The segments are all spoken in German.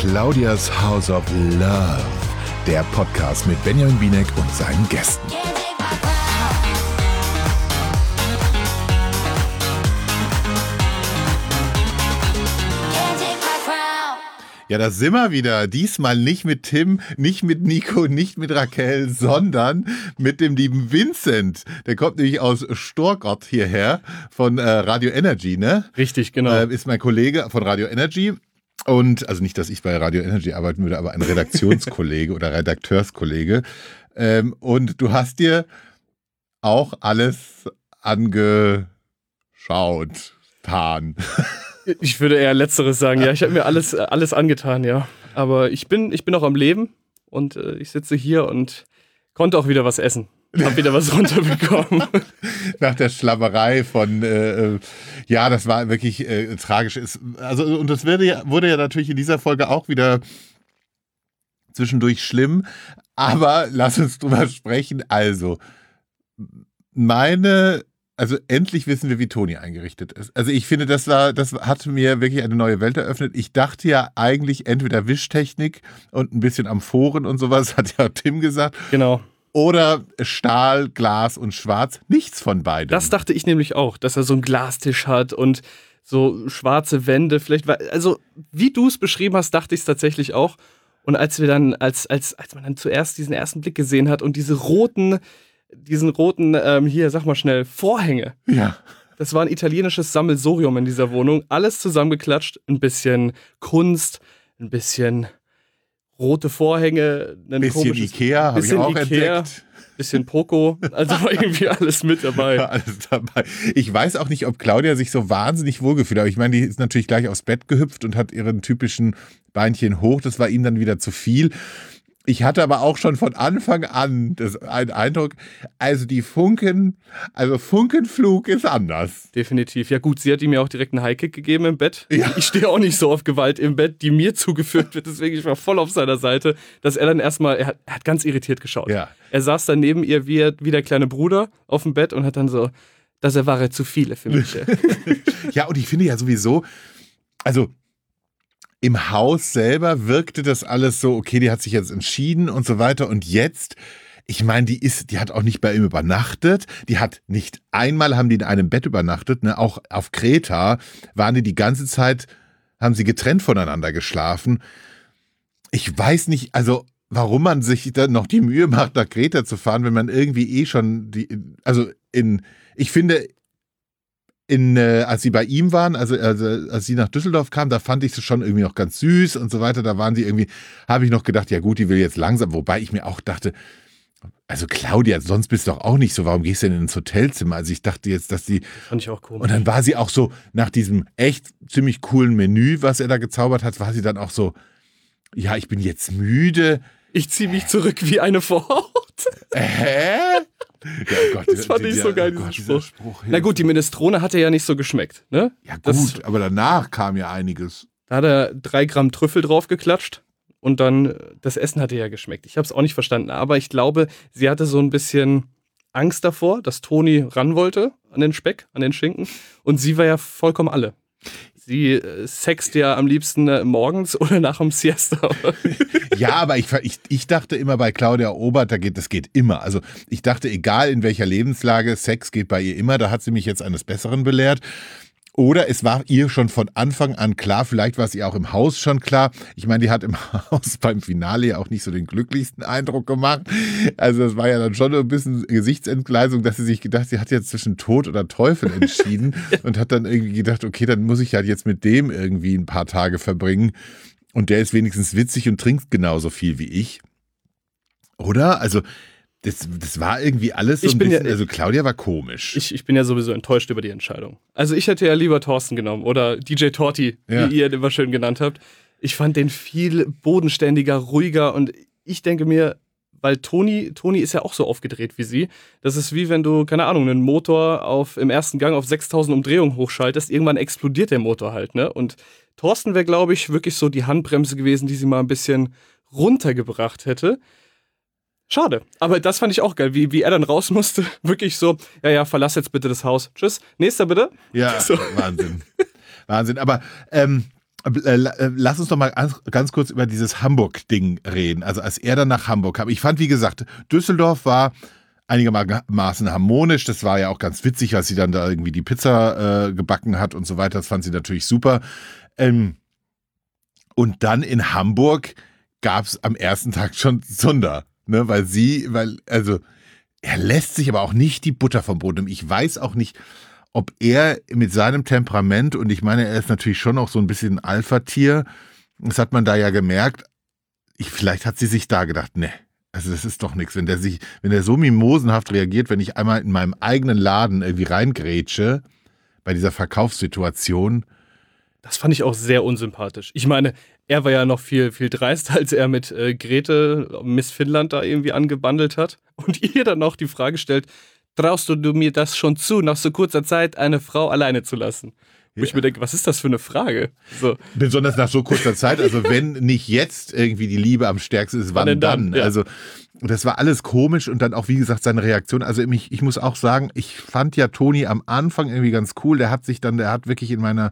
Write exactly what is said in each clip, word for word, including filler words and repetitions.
Claudias House of Love, der Podcast mit Benjamin Bienek und seinen Gästen. Ja, da sind wir wieder. Diesmal nicht mit Tim, nicht mit Nico, nicht mit Raquel, sondern mit dem lieben Vincent. Der kommt nämlich aus Storgott hierher von äh, Radio Energy, ne? Richtig, genau. Äh, ist mein Kollege von Radio Energy. Und, also nicht, dass ich bei Radio Energy arbeiten würde, aber ein Redaktionskollege oder Redakteurskollege. Ähm, und du hast dir auch alles angeschaut, getan. Ich würde eher Letzteres sagen, ja. Ich habe mir alles, alles angetan, ja. Aber ich bin, ich bin auch am Leben und äh, ich sitze hier und konnte auch wieder was essen. Hab wieder was runterbekommen. Nach der Schlammerei von, äh, ja, das war wirklich äh, tragisch. Also, und das wurde ja, wurde ja natürlich in dieser Folge auch wieder zwischendurch schlimm. Aber lass uns drüber sprechen. Also, meine... Also endlich wissen wir, wie Toni eingerichtet ist. Also ich finde, das war, das hat mir wirklich eine neue Welt eröffnet. Ich dachte ja eigentlich entweder Wischtechnik und ein bisschen Amphoren und sowas, hat ja Tim gesagt. Genau. Oder Stahl, Glas und Schwarz. Nichts von beidem. Das dachte ich nämlich auch, dass er so einen Glastisch hat und so schwarze Wände. Vielleicht war, also wie du es beschrieben hast, dachte ich es tatsächlich auch. Und als wir dann, als, als, als man dann zuerst diesen ersten Blick gesehen hat und diese roten diesen roten, ähm, hier, sag mal schnell, Vorhänge. Ja. Das war ein italienisches Sammelsurium in dieser Wohnung. Alles zusammengeklatscht. Ein bisschen Kunst, ein bisschen rote Vorhänge. Ein bisschen Ikea, habe ich auch Ikea, entdeckt. Bisschen Poco. Also war irgendwie alles mit dabei. Ja, alles dabei. Ich weiß auch nicht, ob Claudia sich so wahnsinnig wohlgefühlt hat. Aber ich meine, die ist natürlich gleich aufs Bett gehüpft und hat ihren typischen Beinchen hoch. Das war ihm dann wieder zu viel. Ich hatte aber auch schon von Anfang an das, einen Eindruck, also die Funken, also Funkenflug ist anders. Definitiv. Ja gut, sie hat ihm ja auch direkt einen Highkick gegeben im Bett. Ja. Ich stehe auch nicht so auf Gewalt im Bett, die mir zugeführt wird, deswegen ich war voll auf seiner Seite, dass er dann erstmal, er hat, er hat ganz irritiert geschaut. Ja. Er saß dann neben ihr wie, wie der kleine Bruder auf dem Bett und hat dann so, das war zu viele für mich. Ja, und ich finde ja sowieso, also im Haus selber wirkte das alles so, okay, die hat sich jetzt entschieden und so weiter. Und jetzt, ich meine, die ist, die hat auch nicht bei ihm übernachtet. Die hat nicht einmal, haben die in einem Bett übernachtet. Ne? Auch auf Kreta waren die die ganze Zeit, haben sie getrennt voneinander geschlafen. Ich weiß nicht, also warum man sich dann noch die Mühe macht, nach Kreta zu fahren, wenn man irgendwie eh schon die, also in, ich finde, In, äh, als sie bei ihm waren, also, also als sie nach Düsseldorf kam, da fand ich sie schon irgendwie noch ganz süß und so weiter. Da waren sie irgendwie, habe ich noch gedacht, ja gut, die will jetzt langsam. Wobei ich mir auch dachte, also Claudia, sonst bist du doch auch nicht so, warum gehst du denn ins Hotelzimmer? Also ich dachte jetzt, dass die... Fand ich auch komisch. Und dann war sie auch so, nach diesem echt ziemlich coolen Menü, was er da gezaubert hat, war sie dann auch so, ja, ich bin jetzt müde. Ich ziehe mich zurück wie eine Vorhaut. Hä? Ja, oh Gott, das fand die, ich so geil, oh Gott, diesen Spruch. Spruch. Na gut, die Minestrone hat er ja nicht so geschmeckt, ne? Ja gut, das, aber danach kam ja einiges. Da hat er drei Gramm Trüffel draufgeklatscht und dann, das Essen hatte ja geschmeckt. Ich habe es auch nicht verstanden, aber ich glaube, sie hatte so ein bisschen Angst davor, dass Toni ran wollte an den Speck, an den Schinken und sie war ja vollkommen alle. Sie äh, sext ja am liebsten äh, morgens oder nach dem Siesta. Ja, aber ich, ich, ich dachte immer bei Claudia Obert, da geht, das geht immer. Also ich dachte, egal in welcher Lebenslage, Sex geht bei ihr immer. Da hat sie mich jetzt eines Besseren belehrt. Oder es war ihr schon von Anfang an klar, vielleicht war es ihr auch im Haus schon klar. Ich meine, die hat im Haus beim Finale ja auch nicht so den glücklichsten Eindruck gemacht. Also das war ja dann schon ein bisschen Gesichtsentgleisung, dass sie sich gedacht, sie hat jetzt zwischen Tod oder Teufel entschieden und hat dann irgendwie gedacht, okay, dann muss ich halt jetzt mit dem irgendwie ein paar Tage verbringen. Und der ist wenigstens witzig und trinkt genauso viel wie ich. Oder? Also Das, das war irgendwie alles so ich ein bin bisschen, ja, also Claudia war komisch. Ich, ich bin ja sowieso enttäuscht über die Entscheidung. Also ich hätte ja lieber Thorsten genommen oder D J Torti, ja. wie ihr den immer schön genannt habt. Ich fand den viel bodenständiger, ruhiger und ich denke mir, weil Toni, Toni ist ja auch so aufgedreht wie sie, das ist wie wenn du, keine Ahnung, einen Motor auf, im ersten Gang auf sechstausend Umdrehungen hochschaltest, irgendwann explodiert der Motor halt, ne? Und Thorsten wäre, glaube ich, wirklich so die Handbremse gewesen, die sie mal ein bisschen runtergebracht hätte. Schade. Aber das fand ich auch geil, wie, wie er dann raus musste. Wirklich so, ja, ja, verlass jetzt bitte das Haus. Tschüss. Nächster bitte. Ja, so. Wahnsinn. Wahnsinn. Aber ähm, Äh, Lass uns doch mal ganz kurz über dieses Hamburg-Ding reden. Also als er dann nach Hamburg kam. Ich fand, wie gesagt, Düsseldorf war einigermaßen harmonisch. Das war ja auch ganz witzig, als sie dann da irgendwie die Pizza äh, gebacken hat und so weiter. Das fand sie natürlich super. Ähm, und dann in Hamburg gab es am ersten Tag schon Zunder. Ne? Weil sie, weil, also er lässt sich aber auch nicht die Butter vom Brot nehmen. Ich weiß auch nicht, ob er mit seinem Temperament, und ich meine, er ist natürlich schon auch so ein bisschen ein Alpha-Tier, das hat man da ja gemerkt, ich, vielleicht hat sie sich da gedacht, ne, also das ist doch nichts, wenn der sich, wenn der so mimosenhaft reagiert, wenn ich einmal in meinem eigenen Laden irgendwie reingrätsche, bei dieser Verkaufssituation. Das fand ich auch sehr unsympathisch. Ich meine, er war ja noch viel, viel dreister, als er mit äh, Grete, Miss Finnland, da irgendwie angebandelt hat und ihr dann auch die Frage stellt, traust du mir das schon zu, nach so kurzer Zeit eine Frau alleine zu lassen? Wo ja. ich mir denke, was ist das für eine Frage? So. Besonders nach so kurzer Zeit, also wenn nicht jetzt irgendwie die Liebe am stärksten ist, wann, wann dann? dann? Ja. Also das war alles komisch und dann auch, wie gesagt, seine Reaktion. Also ich, ich muss auch sagen, ich fand ja Toni am Anfang irgendwie ganz cool. Der hat sich dann, der hat wirklich in meiner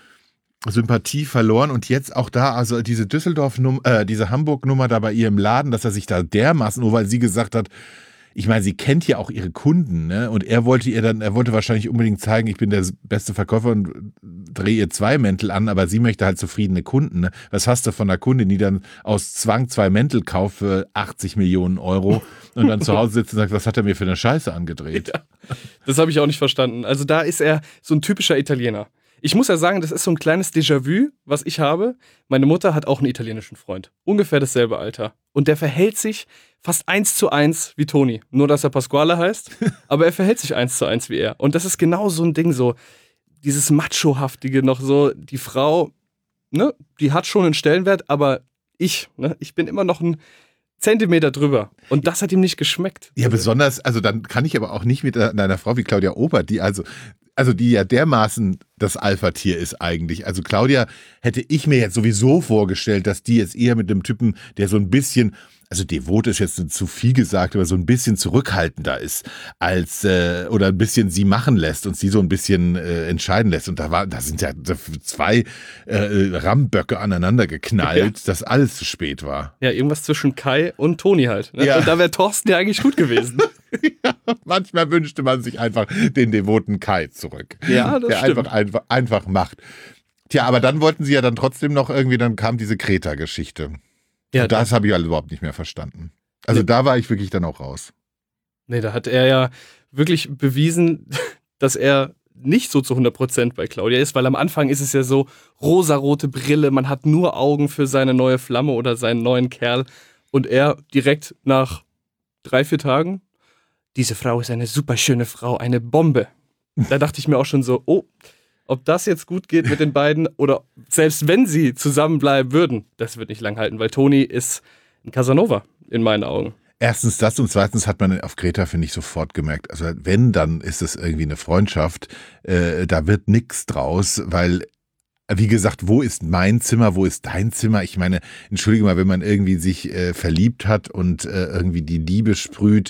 Sympathie verloren und jetzt auch da, also diese Düsseldorf-Nummer, äh, diese Hamburg-Nummer da bei ihr im Laden, dass er sich da dermaßen, nur weil sie gesagt hat, ich meine, sie kennt ja auch ihre Kunden, ne? Und er wollte ihr dann, er wollte wahrscheinlich unbedingt zeigen, ich bin der beste Verkäufer und drehe ihr zwei Mäntel an, aber sie möchte halt zufriedene Kunden. Ne? Was hast du von einer Kundin, die dann aus Zwang zwei Mäntel kauft für achtzig Millionen Euro und dann zu Hause sitzt und sagt, was hat er mir für eine Scheiße angedreht? Ja, das habe ich auch nicht verstanden. Also da ist er so ein typischer Italiener. Ich muss ja sagen, das ist so ein kleines Déjà-vu, was ich habe. Meine Mutter hat auch einen italienischen Freund. Ungefähr dasselbe Alter. Und der verhält sich fast eins zu eins wie Toni. Nur, dass er Pasquale heißt. Aber er verhält sich eins zu eins wie er. Und das ist genau so ein Ding, so dieses Machohaftige noch so. Die Frau, ne, die hat schon einen Stellenwert, aber ich, ne, ich bin immer noch ein Zentimeter drüber. Und das hat ihm nicht geschmeckt. Ja, besonders, also dann kann ich aber auch nicht mit einer Frau wie Claudia Obert, die also Also die ja dermaßen das Alpha-Tier ist eigentlich. Also Claudia hätte ich mir jetzt sowieso vorgestellt, dass die jetzt eher mit einem Typen, der so ein bisschen, also devot ist jetzt zu viel gesagt, aber so ein bisschen zurückhaltender ist, als äh, oder ein bisschen sie machen lässt und sie so ein bisschen äh, entscheiden lässt. Und da war, da sind ja zwei äh, Ramböcke aneinander geknallt, ja. Dass alles zu spät war. Ja, irgendwas zwischen Kai und Toni halt. Ne? Ja. Und da wäre Thorsten ja eigentlich gut gewesen. Ja, manchmal wünschte man sich einfach den devoten Kai zurück. Ja, das der stimmt. Einfach, einfach, einfach macht. Tja, aber dann wollten sie ja dann trotzdem noch irgendwie, dann kam diese Kreta-Geschichte. Ja, und das habe ich halt überhaupt nicht mehr verstanden. Also nee. Da war ich wirklich dann auch raus. Nee, da hat er ja wirklich bewiesen, dass er nicht so zu hundert Prozent bei Claudia ist, weil am Anfang ist es ja so, rosarote Brille, man hat nur Augen für seine neue Flamme oder seinen neuen Kerl und er direkt nach drei, vier Tagen, diese Frau ist eine super schöne Frau, eine Bombe. Da dachte ich mir auch schon so, oh, ob das jetzt gut geht mit den beiden oder selbst wenn sie zusammenbleiben würden, das wird nicht lang halten, weil Toni ist ein Casanova in meinen Augen. Erstens das und zweitens hat man auf Greta, finde ich, sofort gemerkt, also wenn, dann ist es irgendwie eine Freundschaft, äh, da wird nichts draus, weil, wie gesagt, wo ist mein Zimmer, wo ist dein Zimmer? Ich meine, entschuldige mal, wenn man irgendwie sich äh, verliebt hat und äh, irgendwie die Liebe sprüht,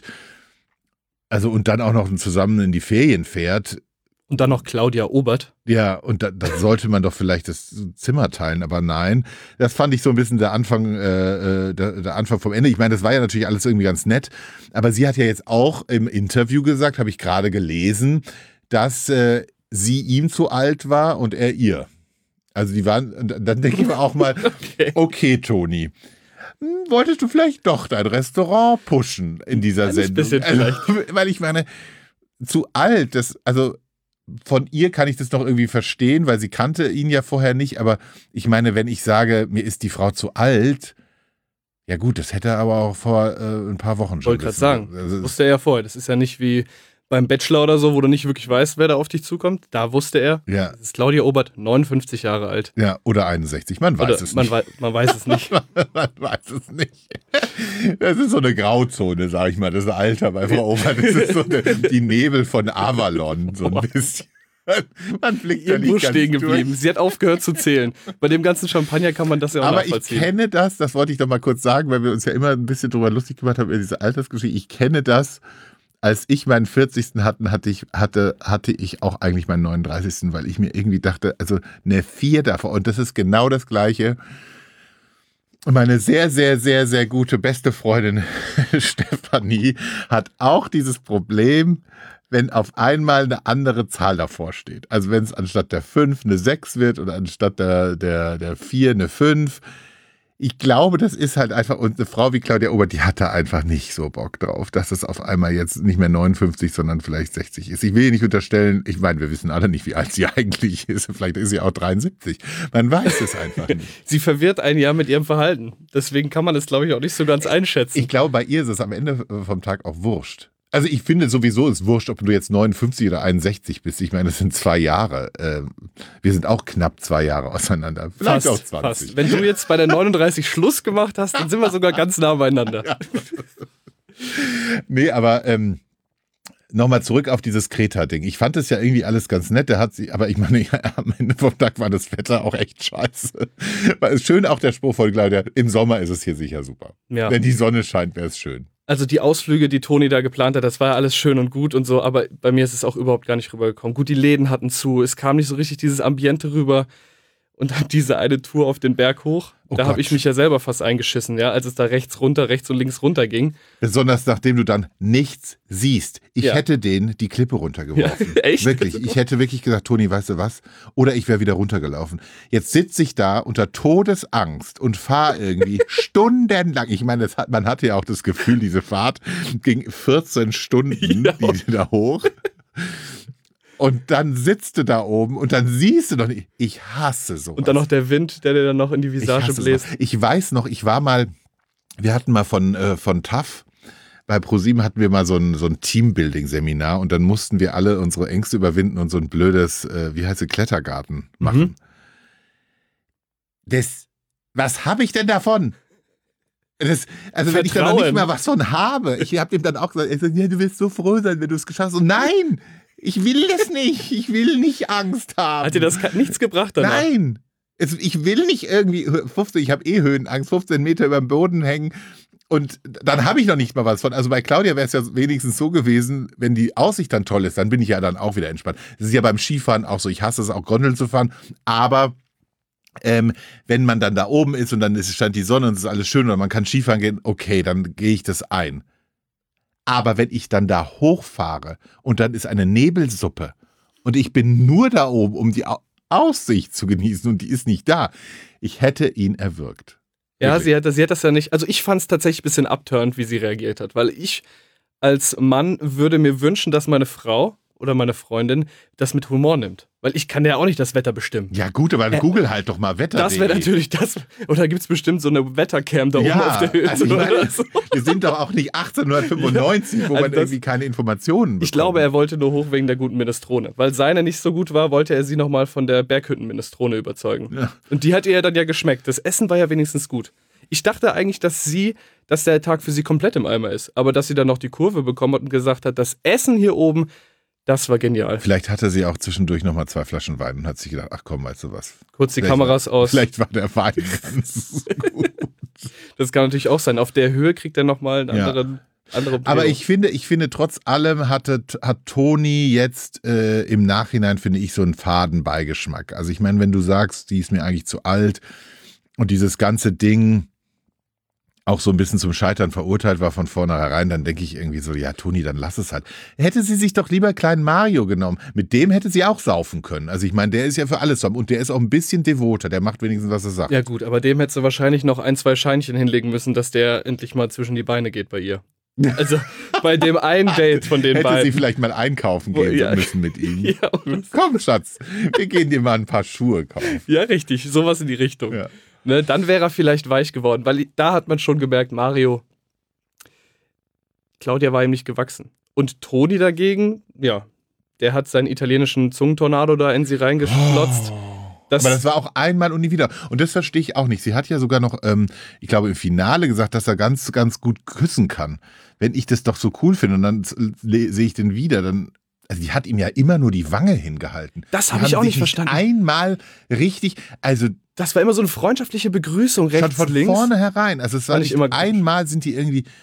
also und dann auch noch zusammen in die Ferien fährt. Und dann noch Claudia Obert. Ja, und da, da sollte man doch vielleicht das Zimmer teilen, aber nein. Das fand ich so ein bisschen der Anfang, äh, der, der Anfang vom Ende. Ich meine, das war ja natürlich alles irgendwie ganz nett, aber sie hat ja jetzt auch im Interview gesagt, habe ich gerade gelesen, dass äh, sie ihm zu alt war und er ihr. Also die waren, dann denke ich mir auch mal, okay, okay Toni. Wolltest du vielleicht doch dein Restaurant pushen in dieser Ein Sendung? Bisschen vielleicht. Also, weil ich meine, zu alt, das, also von ihr kann ich das noch irgendwie verstehen, weil sie kannte ihn ja vorher nicht, aber ich meine, wenn ich sage, mir ist die Frau zu alt, ja gut, das hätte er aber auch vor äh, ein paar Wochen schon. Wollte gerade sagen, also, das wusste er ja vorher. Das ist ja nicht wie beim Bachelor oder so, wo du nicht wirklich weißt, wer da auf dich zukommt. Da wusste er, ja. Das ist Claudia Obert, neunundfünfzig Jahre alt. Ja, oder einundsechzig, man weiß oder es man nicht. Wei- man weiß es nicht. Man weiß es nicht. Das ist so eine Grauzone, sag ich mal, das Alter bei Frau Obert. Das ist so eine, die Nebel von Avalon, so ein bisschen. Man blickt ja irgendwo nicht stehen ganz geblieben. durch. Sie hat aufgehört zu zählen. Bei dem ganzen Champagner kann man das ja auch Aber nachvollziehen. ich kenne das, das wollte ich doch mal kurz sagen, weil wir uns ja immer ein bisschen drüber lustig gemacht haben über diese Altersgeschichte. Ich kenne das als ich meinen vierzigsten hatten, hatte ich, hatte, hatte ich auch eigentlich meinen neununddreißigsten, weil ich mir irgendwie dachte, also eine vier davor. Und das ist genau das Gleiche. Meine sehr, sehr, sehr, sehr gute beste Freundin Stefanie hat auch dieses Problem, wenn auf einmal eine andere Zahl davor steht. Also wenn es anstatt der fünf eine sechs wird oder anstatt der, der, der vier eine fünf. Ich glaube, das ist halt einfach, und eine Frau wie Claudia Obert, die hat da einfach nicht so Bock drauf, dass es auf einmal jetzt nicht mehr neunundfünfzig, sondern vielleicht sechzig ist. Ich will ihr nicht unterstellen, ich meine, wir wissen alle nicht, wie alt sie eigentlich ist. Vielleicht ist sie auch dreiundsiebzig. Man weiß es einfach nicht. Sie verwirrt einen ja mit ihrem Verhalten. Deswegen kann man es, glaube ich, auch nicht so ganz einschätzen. Ich glaube, bei ihr ist es am Ende vom Tag auch wurscht. Also ich finde sowieso, ist wurscht, ob du jetzt neunundfünfzig oder einundsechzig bist. Ich meine, das sind zwei Jahre. Wir sind auch knapp zwei Jahre auseinander. Vielleicht fast, auch zwanzig. Fast. Wenn du jetzt bei der neununddreißig Schluss gemacht hast, dann sind wir sogar ganz nah beieinander. Ja. Nee, aber ähm, nochmal zurück auf dieses Kreta-Ding. Ich fand das ja irgendwie alles ganz nett. Der hat sie, aber ich meine, ja, am Ende vom Tag war das Wetter auch echt scheiße. Weil es schön auch der Spruch von Claudia, im Sommer ist es hier sicher super. Ja. Wenn die Sonne scheint, wäre es schön. Also die Ausflüge, die Toni da geplant hat, das war ja alles schön und gut und so, aber bei mir ist es auch überhaupt gar nicht rübergekommen. Gut, die Läden hatten zu, es kam nicht so richtig dieses Ambiente rüber. Und dann diese eine Tour auf den Berg hoch, oh da habe ich mich ja selber fast eingeschissen, ja, als es da rechts runter, rechts und links runter ging. Besonders nachdem du dann nichts siehst. Ich ja. hätte den die Klippe runtergeworfen. Ja, echt? Wirklich. Ich hätte wirklich gesagt, Toni, weißt du was? Oder ich wäre wieder runtergelaufen. Jetzt sitze ich da unter Todesangst und fahre irgendwie stundenlang. Ich meine, das hat, man hatte ja auch das Gefühl, diese Fahrt ging vierzehn Stunden ja. die, da hoch. Und dann sitzt du da oben und dann siehst du doch nicht. Ich hasse sowas. Und dann noch der Wind, der dir dann noch in die Visage ich bläst. Sowas. Ich weiß noch, ich war mal, wir hatten mal von, äh, von T A F, bei ProSieben hatten wir mal so ein, so ein Teambuilding-Seminar und dann mussten wir alle unsere Ängste überwinden und so ein blödes, äh, wie heißt es, Klettergarten machen. Mhm. Das, was habe ich denn davon? Das, also Vertrauen. Wenn ich da noch nicht mal was von habe. Ich habe ihm dann auch gesagt, so, ja, du wirst so froh sein, wenn du es geschafft hast. Und nein! Ich will das nicht. Ich will nicht Angst haben. Hat dir das nichts gebracht danach? Nein. Es, ich will nicht irgendwie fünfzehn, ich habe eh Höhenangst, fünfzehn Meter über dem Boden hängen und dann habe ich noch nicht mal was von. Also bei Claudia wäre es ja wenigstens so gewesen, wenn die Aussicht dann toll ist, dann bin ich ja dann auch wieder entspannt. Das ist ja beim Skifahren auch so. Ich hasse es auch, Gondeln zu fahren, aber ähm, wenn man dann da oben ist und dann ist, stand die Sonne und es ist alles schön und man kann Skifahren gehen, okay, dann gehe ich das ein. Aber wenn ich dann da hochfahre und dann ist eine Nebelsuppe und ich bin nur da oben, um die Aussicht zu genießen und die ist nicht da, ich hätte ihn erwürgt. Ja, sie hat, sie hat das ja nicht, also ich fand es tatsächlich ein bisschen abturnt, wie sie reagiert hat, weil ich als Mann würde mir wünschen, dass meine Frau oder meine Freundin das mit Humor nimmt. Weil ich kann ja auch nicht das Wetter bestimmen. Ja gut, aber äh, google halt doch mal Wetter. Das wäre natürlich das. Oder gibt es bestimmt so eine Wettercam da ja, oben auf der Höhe? Also oder so. Wir sind doch auch nicht achtzehnhundertfünfundneunzig, ja, wo also man das, irgendwie keine Informationen bekommt. Ich glaube, er wollte nur hoch wegen der guten Minestrone. Weil seine nicht so gut war, wollte er sie nochmal von der Berghütten-Minestrone überzeugen. Ja. Und die hat ihr dann ja geschmeckt. Das Essen war ja wenigstens gut. Ich dachte eigentlich, dass sie, dass der Tag für sie komplett im Eimer ist. Aber dass sie dann noch die Kurve bekommen hat und gesagt hat, das Essen hier oben, das war genial. Vielleicht hatte sie auch zwischendurch nochmal zwei Flaschen Wein und hat sich gedacht, ach komm, weißt du was. Kurz die vielleicht Kameras war, aus. Vielleicht war der Wein ganz gut. Das kann natürlich auch sein. Auf der Höhe kriegt er nochmal einen ja. anderen, andere Bildung. Aber ich finde, ich finde, trotz allem hatte, hat Toni jetzt äh, im Nachhinein, finde ich, so einen faden Beigeschmack. Also ich meine, wenn du sagst, die ist mir eigentlich zu alt und dieses ganze Ding auch so ein bisschen zum Scheitern verurteilt war von vornherein, dann denke ich irgendwie so, ja Toni, dann lass es halt. Hätte sie sich doch lieber kleinen Mario genommen. Mit dem hätte sie auch saufen können. Also ich meine, der ist ja für alles und der ist auch ein bisschen devoter, der macht wenigstens, was er sagt. Ja gut, aber dem hättest du wahrscheinlich noch ein, zwei Scheinchen hinlegen müssen, dass der endlich mal zwischen die Beine geht bei ihr. Also bei dem einen Date von den hätte beiden. Hätte sie vielleicht mal einkaufen gehen ja. müssen mit ihm. Ja, komm Schatz, wir gehen dir mal ein paar Schuhe kaufen. Ja richtig, sowas in die Richtung. Ja. Ne, dann wäre er vielleicht weich geworden, weil da hat man schon gemerkt, Mario, Claudia war ihm nicht gewachsen. Und Toni dagegen, ja, der hat seinen italienischen Zungentornado da in sie reingeschlotzt. Oh, das aber das war auch einmal und nie wieder. Und das verstehe ich auch nicht. Sie hat ja sogar noch, ähm, ich glaube im Finale gesagt, dass er ganz, ganz gut küssen kann. Wenn ich das doch so cool finde und dann sehe ich den wieder, dann... Also die hat ihm ja immer nur die Wange hingehalten. Das habe ich auch nicht verstanden. Einmal richtig, also das war immer so eine freundschaftliche Begrüßung rechts von links. Vorne herein. Also es war nicht immer einmal sind die irgendwie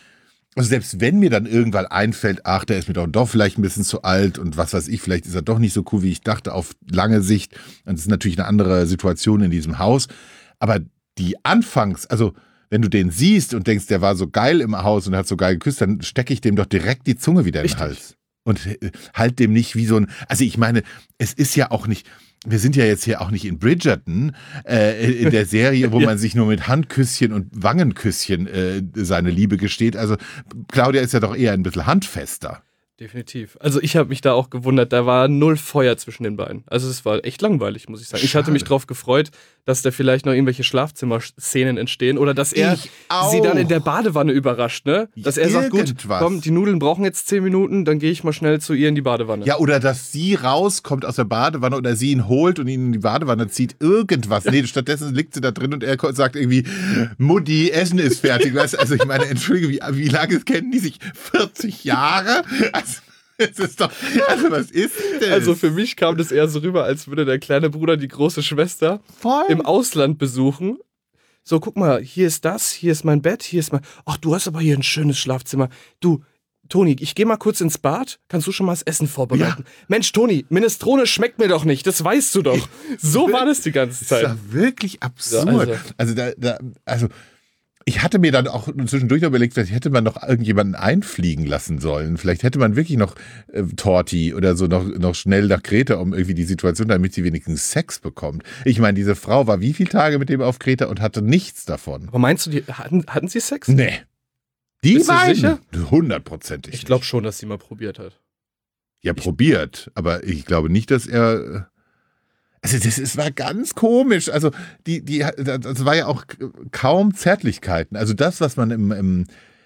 Also selbst wenn mir dann irgendwann einfällt, ach, der ist mir doch, doch vielleicht ein bisschen zu alt und was weiß ich, vielleicht ist er doch nicht so cool, wie ich dachte, auf lange Sicht. Und es ist natürlich eine andere Situation in diesem Haus. Aber die Anfangs, also wenn du den siehst und denkst, der war so geil im Haus und hat so geil geküsst, dann stecke ich dem doch direkt die Zunge wieder in den Hals. Und halt dem nicht wie so ein, also ich meine, es ist ja auch nicht, wir sind ja jetzt hier auch nicht in Bridgerton, äh, in der Serie, wo ja. man sich nur mit Handküsschen und Wangenküsschen äh, seine Liebe gesteht. Also Claudia ist ja doch eher ein bisschen handfester. Definitiv. Also ich habe mich da auch gewundert, da war null Feuer zwischen den beiden. Also es war echt langweilig, muss ich sagen. Schade. Ich hatte mich drauf gefreut, dass da vielleicht noch irgendwelche Schlafzimmerszenen entstehen oder dass er sie dann in der Badewanne überrascht, ne? Dass er sagt, gut, komm, die Nudeln brauchen jetzt zehn Minuten, dann gehe ich mal schnell zu ihr in die Badewanne. Ja, oder dass sie rauskommt aus der Badewanne oder sie ihn holt und ihn in die Badewanne zieht, irgendwas. Nee, stattdessen liegt sie da drin und er sagt irgendwie, Mutti, Essen ist fertig. Also ich meine, entschuldige, wie, wie lange kennen die sich? vierzig Jahre? Also, es ist doch, also was ist das? Also für mich kam das eher so rüber, als würde der kleine Bruder die große Schwester Voll. im Ausland besuchen. So, guck mal, hier ist das, hier ist mein Bett, hier ist mein... Ach, du hast aber hier ein schönes Schlafzimmer. Du, Toni, ich gehe mal kurz ins Bad. Kannst du schon mal das Essen vorbereiten? Ja. Mensch, Toni, Minestrone schmeckt mir doch nicht, das weißt du doch. So war das die ganze Zeit. Das ist ja wirklich absurd. Ja, also, also, da, da, also ich hatte mir dann auch zwischendurch überlegt, vielleicht hätte man noch irgendjemanden einfliegen lassen sollen. Vielleicht hätte man wirklich noch äh, Torti oder so noch, noch schnell nach Kreta, um irgendwie die Situation, damit sie wenigstens Sex bekommt. Ich meine, diese Frau war wie viele Tage mit dem auf Kreta und hatte nichts davon. Aber meinst du, die, hatten, hatten sie Sex? Nee. Die Bist beiden? du sicher? Hundertprozentig. Ich glaube schon, dass sie mal probiert hat. Ja, ich probiert. Aber ich glaube nicht, dass er... Also das ist, war ganz komisch. Also die, die, das war ja auch kaum Zärtlichkeiten. Also das, was man im, im,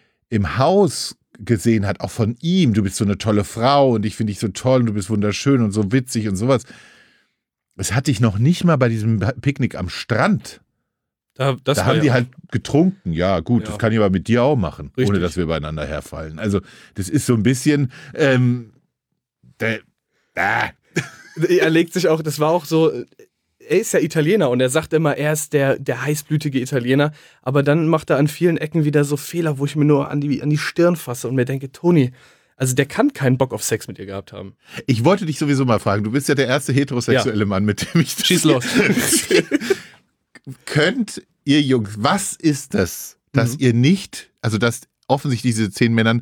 im Haus gesehen hat, auch von ihm, du bist so eine tolle Frau und ich finde dich so toll und du bist wunderschön und so witzig und sowas. Das hatte ich noch nicht mal bei diesem Picknick am Strand. Da, das da haben ja die halt getrunken. Ja gut, ja. Das kann ich aber mit dir auch machen, Richtig. Ohne dass wir übereinander herfallen. Also das ist so ein bisschen... Ähm, der, äh, Er legt sich auch, das war auch so, er ist ja Italiener und er sagt immer, er ist der, der heißblütige Italiener, aber dann macht er an vielen Ecken wieder so Fehler, wo ich mir nur an die, an die Stirn fasse und mir denke, Toni, also der kann keinen Bock auf Sex mit ihr gehabt haben. Ich wollte dich sowieso mal fragen, du bist ja der erste heterosexuelle ja. Mann, mit dem ich... Schieß los. Könnt ihr Jungs, was ist das, dass mhm. ihr nicht, also dass offensichtlich diese zehn Männern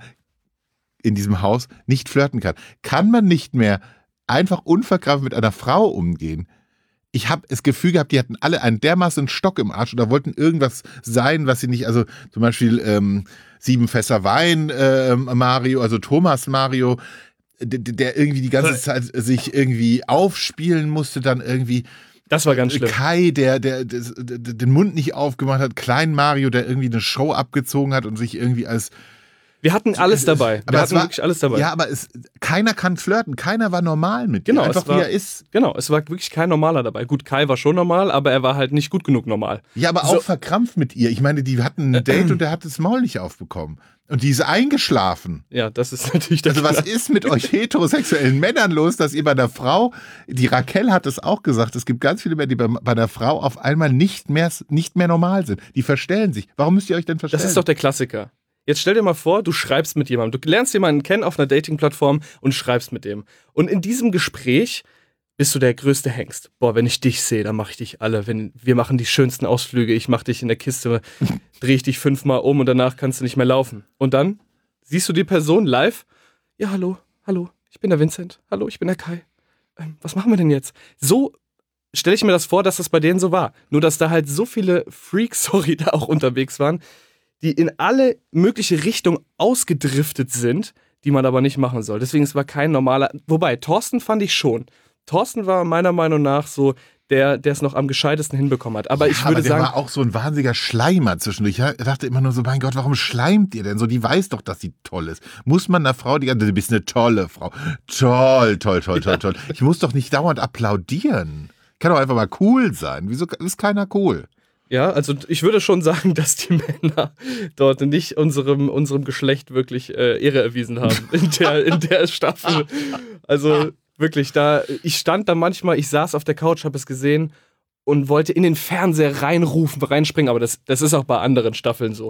in diesem Haus nicht flirten kann? Kann man nicht mehr einfach unverkrampft mit einer Frau umgehen? Ich habe das Gefühl gehabt, die hatten alle einen dermaßen Stock im Arsch oder wollten irgendwas sein, was sie nicht, also zum Beispiel ähm, sieben Fässer Wein äh, Mario, also Thomas Mario, der, der irgendwie die ganze Zeit sich irgendwie aufspielen musste, dann irgendwie das war ganz schlimm. Kai, der, der, der, der den Mund nicht aufgemacht hat, Klein Mario, der irgendwie eine Show abgezogen hat und sich irgendwie als... Wir hatten alles dabei. Wir aber hatten war, wirklich alles dabei. Ja, aber es, keiner kann flirten. Keiner war normal mit genau, dir. Einfach war, wie er ist. Genau, es war wirklich kein Normaler dabei. Gut, Kai war schon normal, aber er war halt nicht gut genug normal. Ja, aber so. Auch verkrampft mit ihr. Ich meine, die hatten ein Date und der hat das Maul nicht aufbekommen. Und die ist eingeschlafen. Ja, das ist natürlich der Also was ist mit euch heterosexuellen Männern los, dass ihr bei der Frau, die Raquel hat es auch gesagt, es gibt ganz viele Männer, die bei, bei der Frau auf einmal nicht mehr, nicht mehr normal sind. Die verstellen sich. Warum müsst ihr euch denn verstellen? Das ist doch der Klassiker. Jetzt stell dir mal vor, du schreibst mit jemandem. Du lernst jemanden kennen auf einer Dating-Plattform und schreibst mit dem. Und in diesem Gespräch bist du der größte Hengst. Boah, wenn ich dich sehe, dann mache ich dich alle. Wenn, wir machen die schönsten Ausflüge, ich mache dich in der Kiste, drehe ich dich fünfmal um und danach kannst du nicht mehr laufen. Und dann siehst du die Person live. Ja, hallo, hallo, ich bin der Vincent. Hallo, ich bin der Kai. Ähm, was machen wir denn jetzt? So stelle ich mir das vor, dass das bei denen so war. Nur, dass da halt so viele Freaks, sorry, da auch unterwegs waren, die in alle mögliche Richtungen ausgedriftet sind, die man aber nicht machen soll. Deswegen, es war kein normaler... Wobei, Thorsten fand ich schon. Thorsten war meiner Meinung nach so der, der es noch am gescheitesten hinbekommen hat. Aber ja, ich würde aber der sagen... war auch so ein wahnsinniger Schleimer zwischendurch. Ich dachte immer nur so, mein Gott, warum schleimt ihr denn so? Die weiß doch, dass sie toll ist. Muss man einer Frau, die ganze, du bist eine tolle Frau. Toll, toll, toll, toll, toll. Ich muss doch nicht dauernd applaudieren. Kann doch einfach mal cool sein. Wieso ist keiner cool? Ja, also ich würde schon sagen, dass die Männer dort nicht unserem, unserem Geschlecht wirklich äh, Ehre erwiesen haben in der, in der Staffel. Also wirklich, da ich stand da manchmal, ich saß auf der Couch, habe es gesehen und wollte in den Fernseher reinrufen, reinspringen, aber das, das ist auch bei anderen Staffeln so.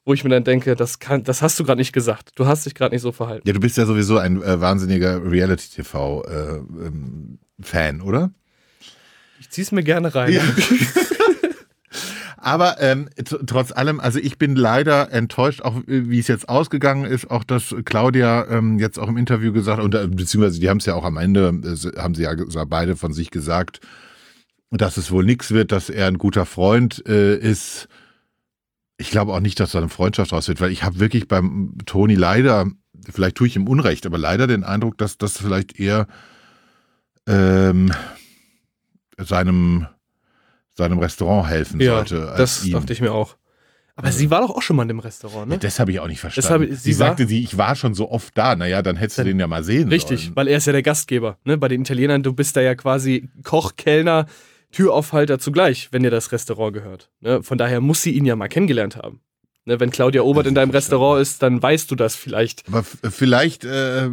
wo ich mir dann denke, das, kann, das hast du gerade nicht gesagt. Du hast dich gerade nicht so verhalten. Ja, du bist ja sowieso ein äh, wahnsinniger Reality-T V-Fan, äh, ähm, oder? Ich zieh's mir gerne rein. Ja. Aber ähm, t- trotz allem, also ich bin leider enttäuscht, auch wie es jetzt ausgegangen ist, auch dass Claudia ähm, jetzt auch im Interview gesagt, und, äh, beziehungsweise die haben es ja auch am Ende, äh, haben sie ja gesagt, beide von sich gesagt, dass es wohl nichts wird, dass er ein guter Freund äh, ist. Ich glaube auch nicht, dass da eine Freundschaft raus wird, weil ich habe wirklich beim Toni leider, vielleicht tue ich ihm Unrecht, aber leider den Eindruck, dass das vielleicht eher ähm, seinem, seinem Restaurant helfen Ja, sollte. Als das ihm. dachte ich mir auch. Aber sie war doch auch schon mal in dem Restaurant, ne? Ja, das habe ich auch nicht verstanden. Das habe- sie sie war- sagte, sie, ich war schon so oft da. Naja, dann hättest du Dann- den ja mal sehen Richtig, sollen. weil er ist ja der Gastgeber. Ne? Bei den Italienern, du bist da ja quasi Koch, Kellner, Türaufhalter zugleich, wenn dir das Restaurant gehört. Ne? Von daher muss sie ihn ja mal kennengelernt haben. Ne? Wenn Claudia Obert in deinem Restaurant ist, dann weißt du das vielleicht. Aber f- vielleicht, äh,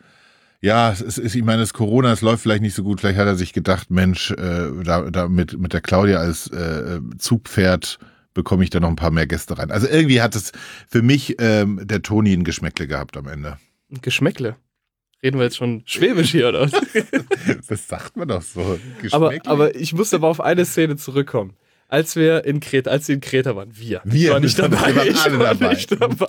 ja, es ist, ich meine, es ist Corona, es läuft vielleicht nicht so gut. Vielleicht hat er sich gedacht, Mensch, äh, da, da mit, mit der Claudia als äh, Zugpferd bekomme ich da noch ein paar mehr Gäste rein. Also irgendwie hat es für mich ähm, der Toni ein Geschmäckle gehabt am Ende. Geschmäckle. Reden wir jetzt schon Schwäbisch hier, oder? Das sagt man doch so. aber, Geschmäckle. aber ich muss aber auf eine Szene zurückkommen. Als wir in Kreta, als sie in Kreta waren, wir. Wir, ich war nicht wir dabei. waren Ich alle war dabei. nicht dabei.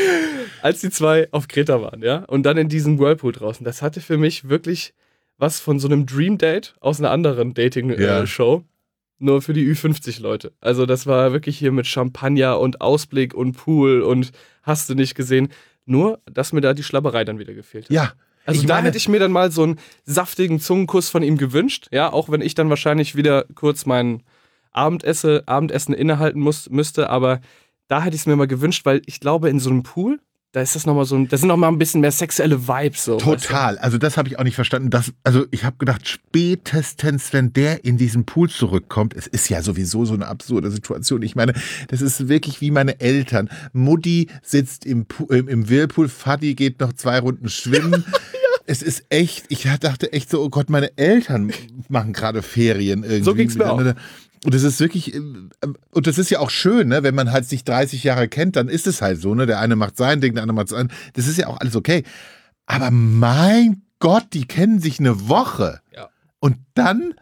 Als die zwei auf Kreta waren, ja, und dann in diesem Whirlpool draußen, das hatte für mich wirklich was von so einem Dream Date aus einer anderen Dating-Show. Ja. Nur für die Ü fünfzig Leute. Also das war wirklich hier mit Champagner und Ausblick und Pool und hast du nicht gesehen. Nur, dass mir da die Schlabberei dann wieder gefehlt hat. Ja. Also ich da meine- hätte ich mir dann mal so einen saftigen Zungenkuss von ihm gewünscht. Ja, auch wenn ich dann wahrscheinlich wieder kurz mein Abendesse, Abendessen innehalten muss, müsste. Aber da hätte ich es mir mal gewünscht, weil ich glaube, in so einem Pool, da ist das noch mal so ein, da sind noch mal ein bisschen mehr sexuelle Vibes. So, Total. Also das habe ich auch nicht verstanden. Das, also ich habe gedacht, spätestens, wenn der in diesen Pool zurückkommt, es ist ja sowieso so eine absurde Situation. Ich meine, das ist wirklich wie meine Eltern. Mutti sitzt im, Pool, im, im Whirlpool, Vati geht noch zwei Runden schwimmen. ja. Es ist echt, ich dachte echt so, oh Gott, meine Eltern machen gerade Ferien irgendwie. So ging's mir auch. Und das ist wirklich, und das ist ja auch schön, ne? Wenn man halt sich dreißig Jahre kennt, dann ist es halt so, ne? Der eine macht sein Ding, der andere macht sein. Das ist ja auch alles okay. Aber mein Gott, die kennen sich eine Woche. Ja. Und dann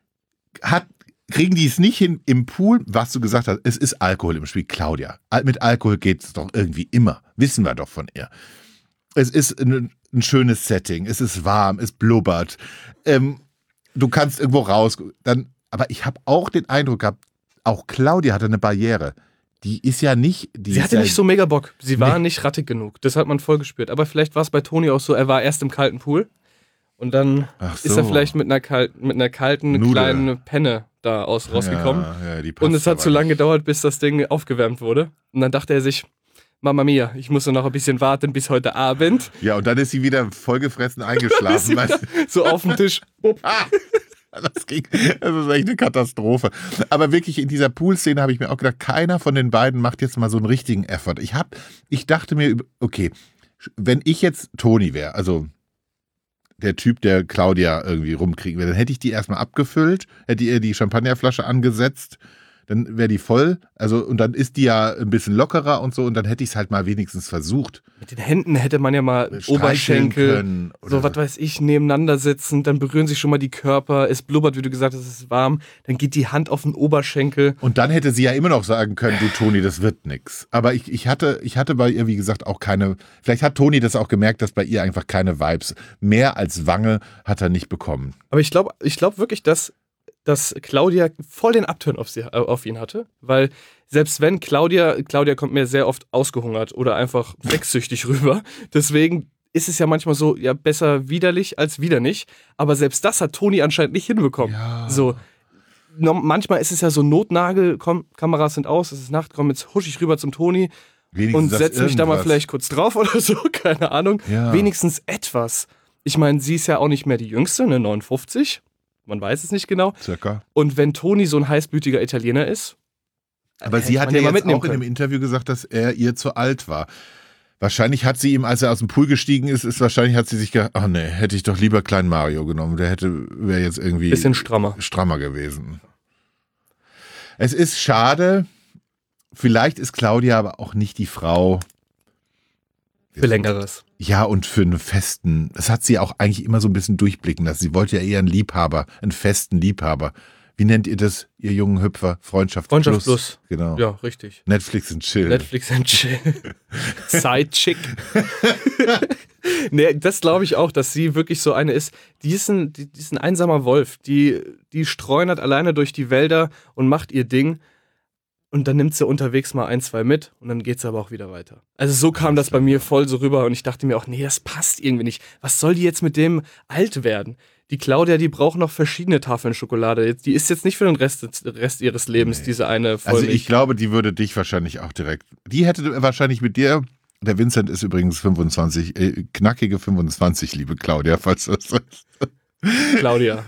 hat, kriegen die es nicht hin im Pool, was du gesagt hast, es ist Alkohol im Spiel. Claudia, mit Alkohol geht es doch irgendwie immer. Wissen wir doch von ihr. Es ist ein, ein schönes Setting, es ist warm, es blubbert. Ähm, du kannst irgendwo raus, dann aber ich habe auch den Eindruck gehabt, auch Claudia hatte eine Barriere. Die ist ja nicht... Die Sie ist hatte ja, nicht so mega Bock. Sie war Nee. nicht rattig genug. Das hat man voll gespürt. Aber vielleicht war es bei Toni auch so, er war erst im kalten Pool und dann Ach ist er so. vielleicht mit einer, kalten, mit einer kalten Nudel. kleinen Penne da aus, rausgekommen. Ja, ja, die passt Und es hat aber zu lange nicht. gedauert, bis das Ding aufgewärmt wurde. Und dann dachte er sich, Mama mia, ich muss nur noch ein bisschen warten bis heute Abend. Ja, und dann ist sie wieder vollgefressen eingeschlafen. weißt du? So auf dem Tisch. Ah, das, ging, das ist echt eine Katastrophe. Aber wirklich in dieser Pool-Szene habe ich mir auch gedacht, keiner von den beiden macht jetzt mal so einen richtigen Effort. Ich, hab, ich dachte mir, okay, wenn ich jetzt Toni wäre, also der Typ, der Claudia irgendwie rumkriegen will, dann hätte ich die erstmal abgefüllt, hätte ihr die Champagnerflasche angesetzt, dann wäre die voll, also und dann ist die ja ein bisschen lockerer und so und dann hätte ich es halt mal wenigstens versucht. Mit den Händen hätte man ja mal Streicheln Oberschenkel, können oder so was weiß ich, nebeneinander sitzen, dann berühren sich schon mal die Körper, es blubbert, wie du gesagt hast, es ist warm, dann geht die Hand auf den Oberschenkel. Und dann hätte sie ja immer noch sagen können, du Toni, das wird nix. Aber ich, ich, hatte, ich hatte bei ihr, wie gesagt, auch keine, vielleicht hat Toni das auch gemerkt, dass bei ihr einfach keine Vibes, mehr als Wange hat er nicht bekommen. Aber ich glaube ich glaub wirklich, dass, dass Claudia voll den Upturn auf, sie, auf ihn hatte, weil selbst wenn Claudia, Claudia kommt mir sehr oft ausgehungert oder einfach sexsüchtig rüber, deswegen ist es ja manchmal so, ja, besser widerlich als wieder nicht, aber selbst das hat Toni anscheinend nicht hinbekommen. Ja. So, no, manchmal ist es ja so Notnagel, komm, Kameras sind aus, es ist Nacht, komm, jetzt husch ich rüber zum Toni Wenigstens und das setz mich da mal irgendwas. vielleicht kurz drauf oder so, keine Ahnung. Ja. Wenigstens etwas. Ich meine, sie ist ja auch nicht mehr die Jüngste, ne, neunundfünfzig, man weiß es nicht genau. Circa. Und wenn Toni so ein heißblütiger Italiener ist, Aber hätte sie hat man ja mal jetzt mitnehmen auch in dem können. Interview gesagt, dass er ihr zu alt war. Wahrscheinlich hat sie ihm, als er aus dem Pool gestiegen ist, ist wahrscheinlich hat sie sich gedacht, ach nee, hätte ich doch lieber kleinen Mario genommen. Der hätte, wäre jetzt irgendwie Bisschen strammer. strammer gewesen. Es ist schade, vielleicht ist Claudia aber auch nicht die Frau für Längeres. Ja, und für einen festen, das hat sie auch eigentlich immer so ein bisschen durchblicken lassen. Sie wollte ja eher einen Liebhaber, einen festen Liebhaber. Wie nennt ihr das, ihr jungen Hüpfer? Freundschaft, Freundschaft plus. Genau. Ja, richtig. Netflix and Chill. Netflix and Chill. Side-Chick. Nee, das glaube ich auch, dass sie wirklich so eine ist. Die ist ein, die, die ist ein einsamer Wolf. Die, die streunert alleine durch die Wälder und macht ihr Ding. Und dann nimmt sie unterwegs mal ein, zwei mit und dann geht sie aber auch wieder weiter. Also so kam das bei mir voll so rüber und ich dachte mir auch, nee, das passt irgendwie nicht. Was soll die jetzt mit dem alt werden? Die Claudia, die braucht noch verschiedene Tafeln Schokolade. Die ist jetzt nicht für den Rest, Rest ihres Lebens, nee. Diese eine Vollmilch. Also ich glaube, die würde dich wahrscheinlich auch direkt, die hätte wahrscheinlich mit dir, der Vincent ist übrigens fünfundzwanzig, äh, knackige fünfundzwanzig, liebe Claudia, falls du das sagst. Claudia.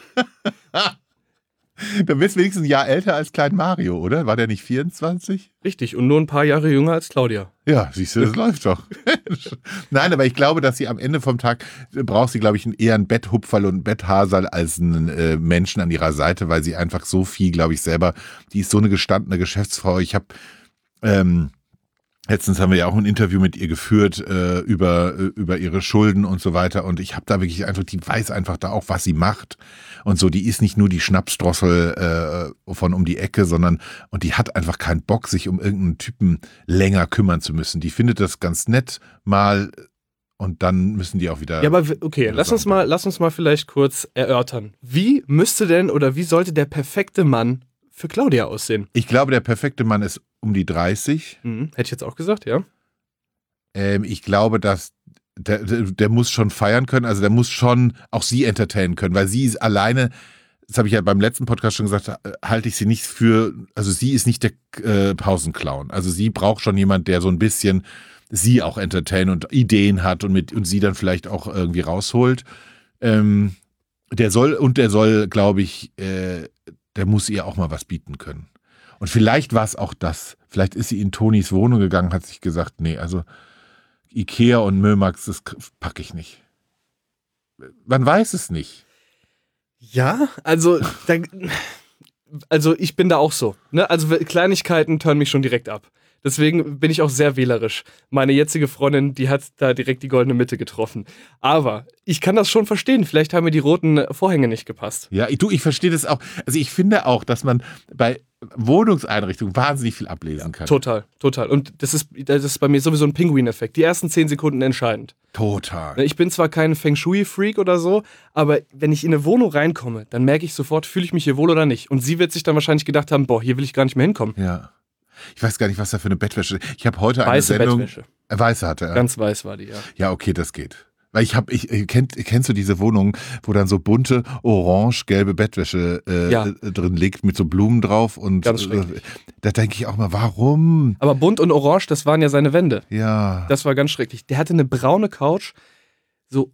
Du bist wenigstens ein Jahr älter als Klein Mario, oder? War der nicht vierundzwanzig? Richtig, und nur ein paar Jahre jünger als Claudia. Ja, siehst du, das läuft doch. Nein, aber ich glaube, dass sie am Ende vom Tag, braucht sie, glaube ich, eher einen Betthupferl und einen Betthasal als einen äh, Menschen an ihrer Seite, weil sie einfach so viel, glaube ich, selber, die ist so eine gestandene Geschäftsfrau. Ich habe, ähm, letztens haben wir ja auch ein Interview mit ihr geführt äh, über, äh, über ihre Schulden und so weiter und ich habe da wirklich einfach, die weiß einfach da auch, was sie macht und so, die ist nicht nur die Schnapsdrossel äh, von um die Ecke, sondern, und die hat einfach keinen Bock, sich um irgendeinen Typen länger kümmern zu müssen. Die findet das ganz nett mal und dann müssen die auch wieder... Ja, aber okay, lass uns mal, lass uns mal vielleicht kurz erörtern. Wie müsste denn oder wie sollte der perfekte Mann für Claudia aussehen? Ich glaube, der perfekte Mann ist um die dreißig. Mhm, hätte ich jetzt auch gesagt, ja. Ähm, ich glaube, dass der, der, der muss schon feiern können, also der muss schon auch sie entertainen können, weil sie ist alleine, das habe ich ja beim letzten Podcast schon gesagt, halte ich sie nicht für, also sie ist nicht der äh, Pausenclown. Also sie braucht schon jemand, der so ein bisschen sie auch entertainen und Ideen hat und, mit, und sie dann vielleicht auch irgendwie rausholt. Ähm, der soll, und der soll, glaube ich, äh, der muss ihr auch mal was bieten können. Und vielleicht war es auch das. Vielleicht ist sie in Tonis Wohnung gegangen, hat sich gesagt, nee, also Ikea und Mömax, das packe ich nicht. Man weiß es nicht. Ja, also, da, also ich bin da auch so. Ne? Also Kleinigkeiten turnen mich schon direkt ab. Deswegen bin ich auch sehr wählerisch. Meine jetzige Freundin, die hat da direkt die goldene Mitte getroffen. Aber ich kann das schon verstehen. Vielleicht haben mir die roten Vorhänge nicht gepasst. Ja, ich, du, ich verstehe das auch. Also ich finde auch, dass man bei Wohnungseinrichtungen wahnsinnig viel ablesen kann. Total, total. Und das ist, das ist bei mir sowieso ein Pinguin-Effekt. Die ersten zehn Sekunden entscheidend. Total. Ich bin zwar kein Feng Shui-Freak oder so, aber wenn ich in eine Wohnung reinkomme, dann merke ich sofort, fühle ich mich hier wohl oder nicht. Und sie wird sich dann wahrscheinlich gedacht haben, boah, hier will ich gar nicht mehr hinkommen. Ja. Ich weiß gar nicht, was da für eine Bettwäsche ist. Ich habe heute eine Weiße Sendung. Bettwäsche. Äh, Weiße hatte er. Ganz weiß war die, ja. Ja, okay, das geht. Weil ich habe, ich kennt, kennst du diese Wohnung, wo dann so bunte, orange-gelbe Bettwäsche äh, Ja. drin liegt mit so Blumen drauf und Ganz äh, schrecklich. da denke ich auch mal, warum? Aber bunt und orange, das waren ja seine Wände. Ja. Das war ganz schrecklich. Der hatte eine braune Couch, so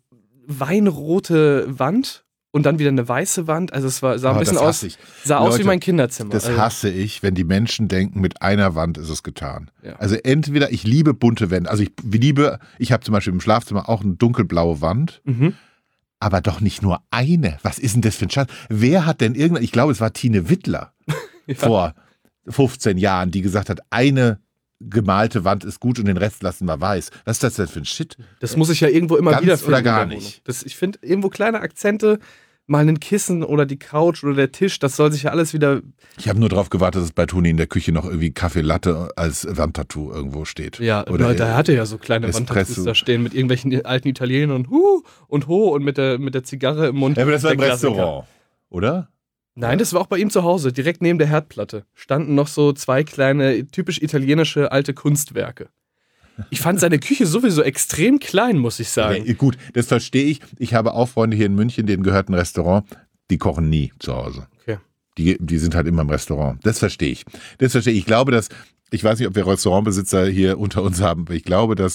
weinrote Wand und dann wieder eine weiße Wand. Also es war, sah ein Oh, bisschen das aus, hasse ich. sah aus Leute, wie mein Kinderzimmer. Das Also, hasse ich, wenn die Menschen denken, mit einer Wand ist es getan. Ja. Also entweder, ich liebe bunte Wände, also ich liebe, ich habe zum Beispiel im Schlafzimmer auch eine dunkelblaue Wand, mhm. aber doch nicht nur eine. Was ist denn das für ein Schatz? Wer hat denn irgendein, ich glaube, es war Tine Wittler Ja. vor fünfzehn Jahren, die gesagt hat, eine gemalte Wand ist gut und den Rest lassen wir weiß. Was ist das denn für ein Shit? Das muss ich ja irgendwo immer Ganz wieder oder in gar der Wohnung. nicht? Das, ich finde, irgendwo kleine Akzente, mal ein Kissen oder die Couch oder der Tisch, das soll sich ja alles wieder... Ich habe nur darauf gewartet, dass bei Toni in der Küche noch irgendwie Kaffee Latte als Wandtattoo irgendwo steht. Ja, Oder da hatte ja so kleine Espresso. Wandtattoos da stehen mit irgendwelchen alten Italienern und hu und ho und mit der, mit der Zigarre im Mund. Ja, aber das war Der im Klassiker. Restaurant, oder? Nein, das war auch bei ihm zu Hause, direkt neben der Herdplatte. Standen noch so zwei kleine, typisch italienische alte Kunstwerke. Ich fand seine Küche sowieso extrem klein, muss ich sagen. Ja, gut, das verstehe ich. Ich habe auch Freunde hier in München, denen gehört ein Restaurant, die kochen nie zu Hause. Okay. Die, die sind halt immer im Restaurant. Das verstehe ich. Das verstehe ich. Ich glaube, dass, ich weiß nicht, ob wir Restaurantbesitzer hier unter uns haben, aber ich glaube, dass,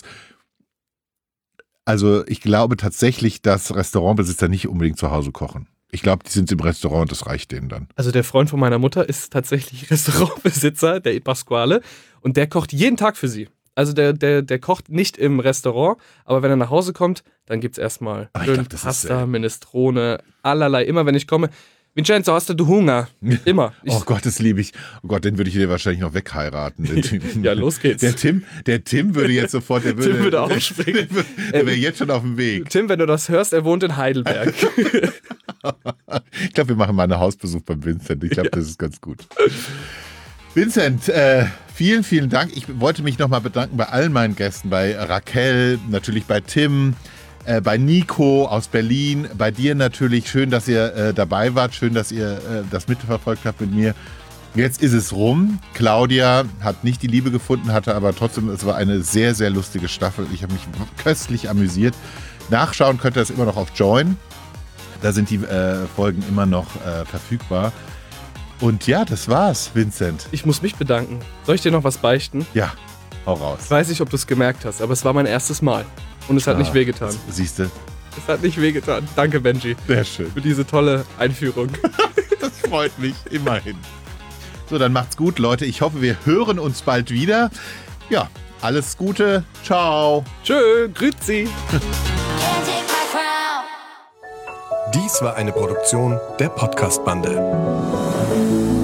also ich glaube tatsächlich, dass Restaurantbesitzer nicht unbedingt zu Hause kochen. Ich glaube, die sind im Restaurant und das reicht denen dann. Also der Freund von meiner Mutter ist tatsächlich Restaurantbesitzer, der Pasquale, und der kocht jeden Tag für sie. Also der, der, der kocht nicht im Restaurant, aber wenn er nach Hause kommt, dann gibt es erstmal Aber ich schön glaub, das ist, Pasta, äh, Minestrone, allerlei. Immer wenn ich komme, Vincenzo, hast du Hunger? Immer. Ich, Oh Gott, das liebe ich. Oh Gott, den würde ich dir wahrscheinlich noch wegheiraten. Den Typen. Ja, los geht's. Der Tim, der Tim würde jetzt sofort, der würde, Tim würde aufspringen. Der, der wäre jetzt schon auf dem Weg. Tim, wenn du das hörst, er wohnt in Heidelberg. Ich glaube, wir machen mal einen Hausbesuch beim Vincent. Ich glaube, ja. Das ist ganz gut. Vincent, äh, vielen, vielen Dank. Ich wollte mich nochmal bedanken bei allen meinen Gästen, bei Raquel, natürlich bei Tim, äh, bei Nico aus Berlin, bei dir natürlich. Schön, dass ihr äh, dabei wart, schön, dass ihr äh, das mitverfolgt habt mit mir. Jetzt ist es rum. Claudia hat nicht die Liebe gefunden, hatte aber trotzdem, es war eine sehr, sehr lustige Staffel. Ich habe mich köstlich amüsiert. Nachschauen könnt ihr das immer noch auf Join. Da sind die äh, Folgen immer noch äh, verfügbar. Und ja, das war's, Vincent. Ich muss mich bedanken. Soll ich dir noch was beichten? Ja, hau raus. Ich weiß nicht, ob du es gemerkt hast, aber es war mein erstes Mal. Und es hat ah, nicht wehgetan. Siehst du? Es hat nicht wehgetan. Danke, Benji. Sehr schön. Für diese tolle Einführung. Das freut mich, immerhin. So, dann macht's gut, Leute. Ich hoffe, wir hören uns bald wieder. Ja, alles Gute. Ciao. Tschö, grüezi. Dies war eine Produktion der Podcast-Bande.